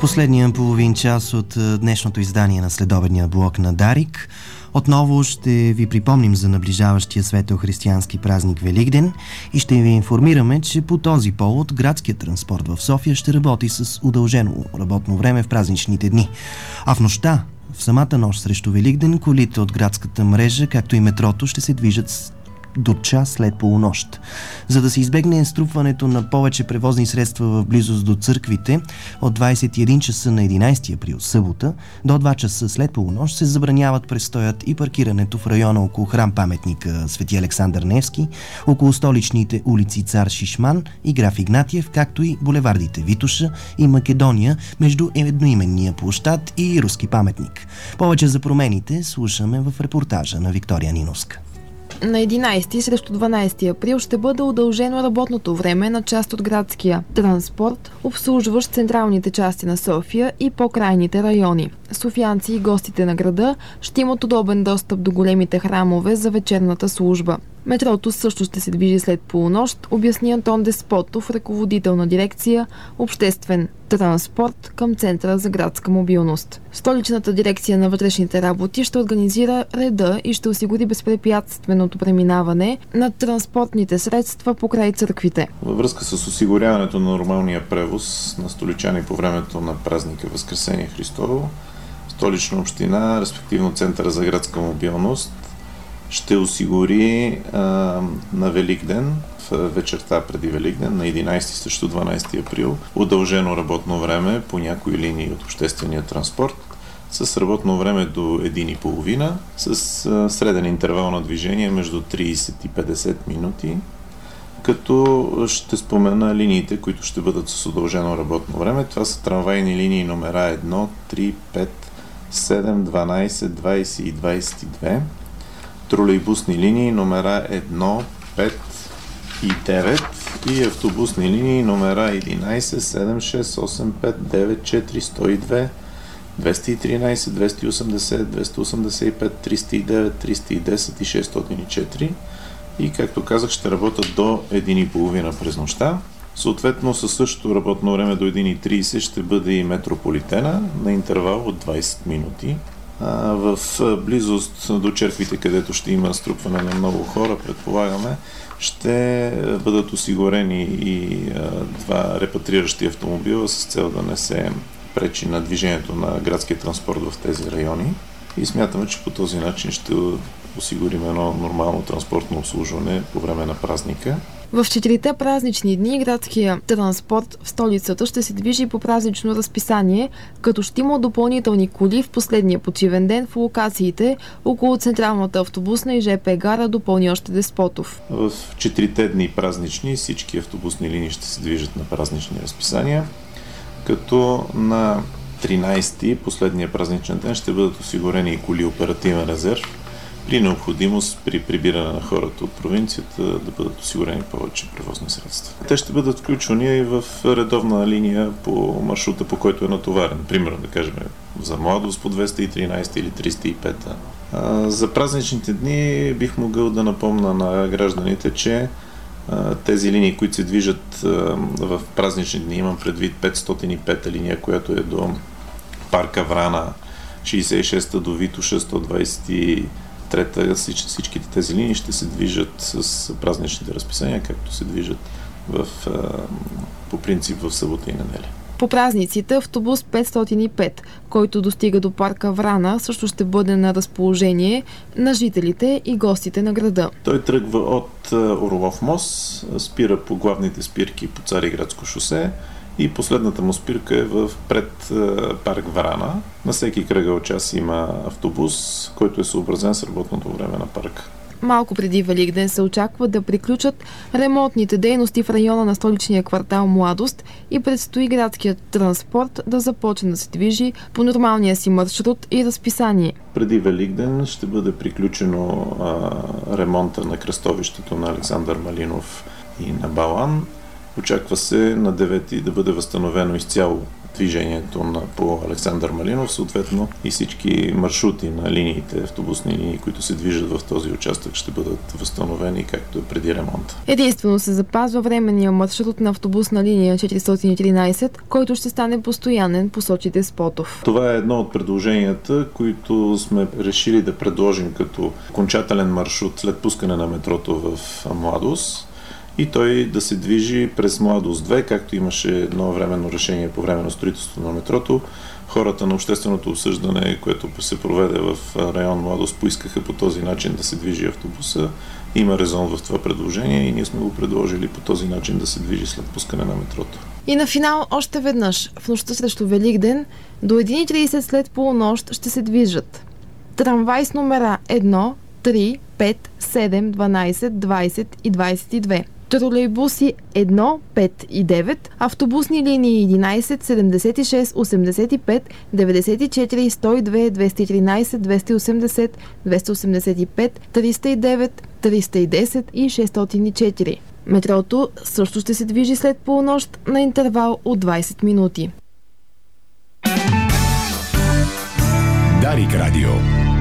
Последния половин час от днешното издание на следобедния блок на Дарик. Отново ще ви припомним за наближаващия светел-християнски празник Великден и ще ви информираме, че по този повод градският транспорт в София ще работи с удължено работно време в празничните дни. А в нощта, в самата нощ срещу Великден, колите от градската мрежа, както и метрото, ще се движат до час след полунощ. За да се избегне струпването на повече превозни средства в близост до църквите, от 21 часа на 11 април, събота, до 2 часа след полунощ се забраняват престоят и паркирането в района около храм-паметника Свети Александър Невски, около столичните улици Цар Шишман и Граф Игнатиев, както и булевардите Витоша и Македония между едноименния площад и Руски паметник. Повече за промените слушаме в репортажа на Виктория Ниновска. На 11 срещу 12 април ще бъде удължено работното време на част от градския транспорт, обслужващ централните части на София и по-крайните райони. Софиянци и гостите на града ще имат удобен достъп до големите храмове за вечерната служба. Метрото също ще се движи след полунощ, обясни Антон Деспотов, ръководител на дирекция Обществен транспорт към Центъра за градска мобилност. Столичната дирекция на вътрешните работи ще организира реда и ще осигури безпрепятственото преминаване на транспортните средства покрай църквите. Във връзка с осигуряването на нормалния превоз на столичани по времето на празника Възкресение Христово, Столична община, респективно Центъра за градска мобилност, ще осигури на Великден, в вечерта преди Великден, на 11 срещу 12 април, удължено работно време по някои линии от обществения транспорт, с работно време до 1,5, с среден интервал на движение между 30 и 50 минути, като ще спомена линиите, които ще бъдат с удължено работно време. Това са трамвайни линии номера 1, 3, 5, 7, 12, 20 и 22, тролейбусни линии номера 1, 5 и 9 и автобусни линии номера 11, 7, 6, 8, 5, 9, 4, 102, 213, 280, 285, 309, 310 и 604 и, както казах, ще работят до 1,5 през нощта. Съответно, със същото работно време до 1,30 ще бъде и метрополитена на интервал от 20 минути. В близост до черквите, където ще има струпване на много хора, предполагаме, ще бъдат осигурени и два репатриращи автомобила с цел да не се пречи на движението на градския транспорт в тези райони. И смятаме, че по този начин ще осигурим едно нормално транспортно обслужване по време на празника. В 4-те празнични дни градския транспорт в столицата ще се движи по празнично разписание, като ще има допълнителни коли в последния почивен ден в локациите около централната автобусна и ЖП гара, допълни още Деспотов. В 4-те дни празнични всички автобусни линии ще се движат на празнични разписания, като на 13-ти, последния празничен ден, ще бъдат осигурени и коли оперативен резерв, при необходимост при прибиране на хората от провинцията да бъдат осигурени повече превозни средства. Те ще бъдат включвани и в редовна линия по маршрута, по който е натоварен. Примерно, да кажем, за Младост по 213 или 305. За празничните дни бих могъл да напомня на гражданите, че тези линии, които се движат в празнични дни, имам предвид 505 линия, която е до парка Врана, 66-та до Витоша, 123-та, всичките тези линии ще се движат с празничните разписания, както се движат по принцип в събота и неделя. По празниците автобус 505, който достига до парка Врана, също ще бъде на разположение на жителите и гостите на града. Той тръгва от Орлов мост, спира по главните спирки по Цариградско шосе и последната му спирка е пред парк Врана. На всеки кръгъл час има автобус, който е съобразен с работното време на парка. Малко преди Великден се очаква да приключат ремонтните дейности в района на столичния квартал Младост и предстои градският транспорт да започне да се движи по нормалния си маршрут и разписание. Преди Великден ще бъде приключено ремонта на кръстовището на Александър Малинов и на Балан. Очаква се на 9-ти да бъде възстановено изцяло движението по Александър Малинов, съответно и всички маршрути на линиите, автобусни линии, които се движат в този участък, ще бъдат възстановени, както е преди ремонта. Единствено се запазва временния маршрут на автобусна линия 413, който ще стане постоянен, посочи Деспотов. Това е едно от предложенията, които сме решили да предложим като окончателен маршрут след пускане на метрото в Младост и той да се движи през Младост 2, както имаше едно временно решение по време на строителството на метрото. Хората на общественото обсъждане, което се проведе в район Младост, поискаха по този начин да се движи автобуса. Има резон в това предложение и ние сме го предложили по този начин да се движи след пускане на метрото. И на финал още веднъж, в нощта срещу Великден, до 1:30 след полунощ ще се движат трамвай с номера 1, 3, 5, 7, 12, 20 и 22. Тролейбуси 1, 5 и 9, автобусни линии 11, 76, 85, 94, 102, 213, 280, 285, 309, 310 и 604. Метрото също ще се движи след полунощ на интервал от 20 минути. Дарик радио.